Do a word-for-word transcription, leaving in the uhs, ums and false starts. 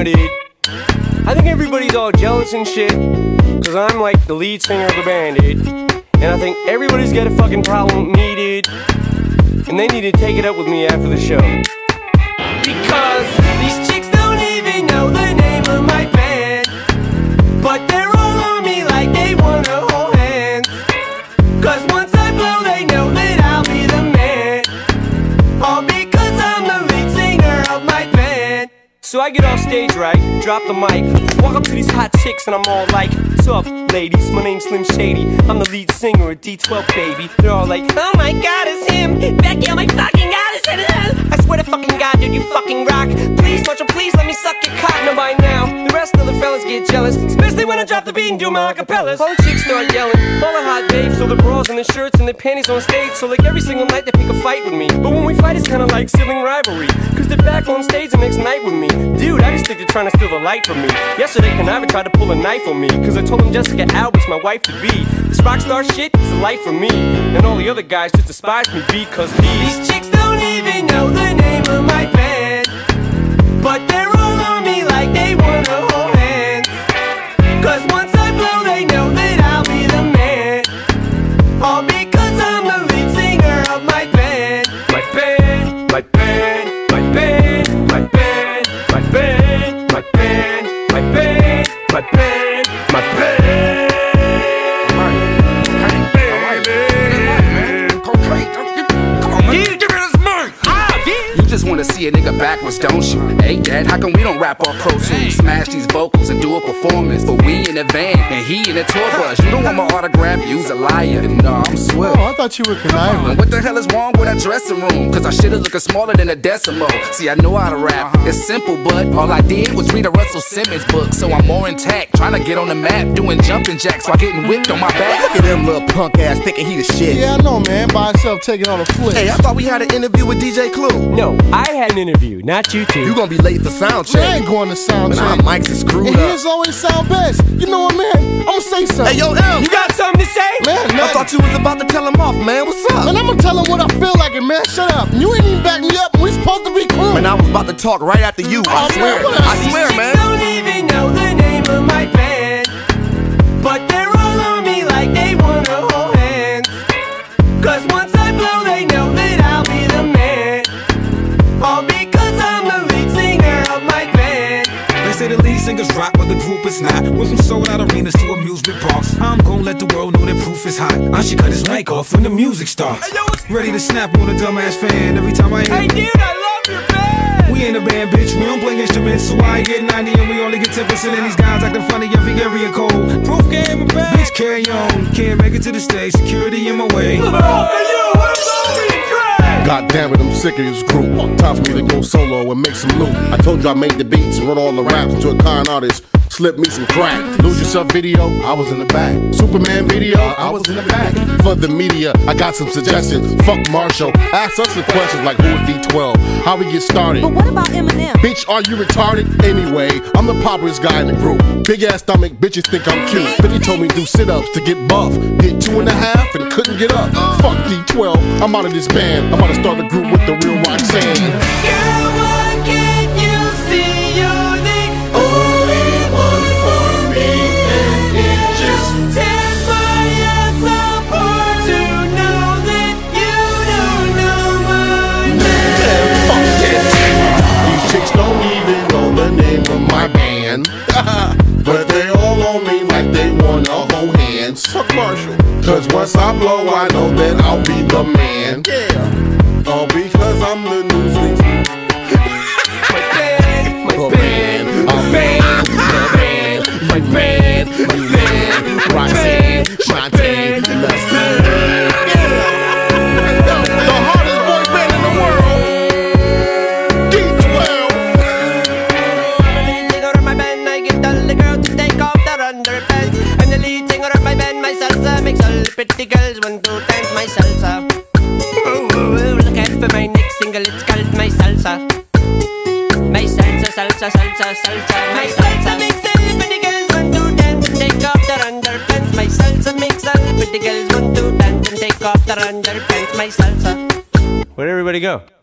know, dude. I think everybody's all jealous and shit, cause I'm like the lead singer of the band, dude. And I think everybody's got a fucking problem with me, dude. And they need to take it up with me after the show. Because these chicks don't even know the name of my band, but they're all on me like they wanna hold hands. Cause once I blow they know that I'll be the man, all because I'm the lead singer of my band. So I get off stage, right, drop the mic, walk up to these hot chicks and I'm all like, what's up, ladies, my name's Slim Shady, I'm the lead singer of D twelve, baby. They're all like, oh my god, it's him, Becky, oh my fucking god, it's him. I swear to fucking god, dude, you fucking rock. Please, Marshall, please let me suck your cock. Now by now, the rest of the fellas get jealous, especially when I drop the beat and do my acapellas. All the chicks start yelling, all the hot babes, so the bras and the shirts and the panties on stage. So like every single night they pick a fight with me, but when we fight it's kinda like sibling rivalry, cause they're back on stage the next night with me. Dude, I just think they're trying to steal the light from me. Yesterday Conniver tried to pull a knife on me, cause I told him Jessica Alba's my wife to be. This rock star shit is a life for me, and all the other guys just despise me because these, these chicks don't even know the name of my band, but they're all on me like they wanna hold hands. Cause once I blow they know that I'll be the man, all because I'm the lead singer of my band. My band, my band, my band, my band, my band, my band, my band, my band, my band. Just wanna see a nigga backwards, don't you? Hey dad, how come we don't rap off Pro Tools? Smash these vocals and do a performance, but we in a van and he in a tour bus. You don't want my autograph, you's a liar. No, I'm Swift. Oh, I thought you were conniving. What the hell is wrong with that dressing room? Cause our shit is looking smaller than a decimal. See, I know how to rap, it's simple, but all I did was read a Russell Simmons book. So I'm more intact, trying to get on the map, doing jumping jacks while getting whipped on my back. Look at them little punk ass thinking he the shit. Yeah, I know, man, by himself taking on a flip. Hey, I thought we had an interview with D J Clue. No, I had an interview, not you two. You gonna be late for sound check. I ain't going to sound check. Our mics is screwed and up. his always sound best. You know what, man? I'ma say something. Hey, yo, M. You got something to say? Man, nothing. I thought you was about to tell him off, man. What's up? Man, I'ma tell him what I feel like, and man, shut up. You ain't even back me up. We supposed to be cool. Man, I was about to talk right after you. I Oh, swear. man, I swear, These man. chicks don't even know the name of my band, but they're all on me like they wanna hold hands. Cause once I blow they know that I'll be the man, all because I'm the lead singer of my band. They say the lead singers rock, but the group is not. Went from sold out arenas to amusement parks. I'm gon' let the world know that proof is hot. I should cut his mic off when the music starts. Ready to snap on a dumbass fan every time I hear. Hey dude, I love your band! We ain't a band, bitch, we don't play instruments. So I get ninety and we only get ten percent of these guys acting funny every area code. Proof game a band. Bitch, carry on. Can't make it to the stage, security in my way. God damn it, I'm sick of this group. Time for me to go solo and make some loot. I told you I made the beats and wrote all the raps to a con artist. Slip me some crack. Lose Yourself video, I was in the back. Superman video, I was in the back. For the media, I got some suggestions. Fuck Marshall, ask us some questions like who is D twelve, how we get started. But what about Eminem? Bitch, are you retarded? Anyway, I'm the poppiest guy in the group. Big ass stomach, bitches think I'm cute. Fifty told me to do sit-ups to get buff. Did two and a half and couldn't get up. Fuck D twelve, I'm out of this band. I'm about to start a group with the real Roxanne. Girl, why can't you see you're the only one for me? And it just tears my ass apart to know that you don't know my name. Fuck this. These chicks don't even know the name of my band. But they all on me like they wanna hold hands. Fuck Marshall. Cause once I blow, I know that I'll be the man. Yeah. All because I'm the Newsweek. My band, my band, my band, my band, my band, my band, Roxanne, my band, let's do it. The hardest boy band in the world, D twelve. I'm the lead singer of my band, I get all the girls to take off their underpants. I'm the lead singer of my band, my salsa makes all the pretty girls want to dance my salsa. Oh, oh, oh, look out for my next single, it's called my salsa. My salsa, salsa, salsa, salsa. My salsa makes all the pretty girls want to dance and take off their underpants. My salsa makes all the pretty girls want to dance and take off their underpants. My salsa. Where'd everybody go?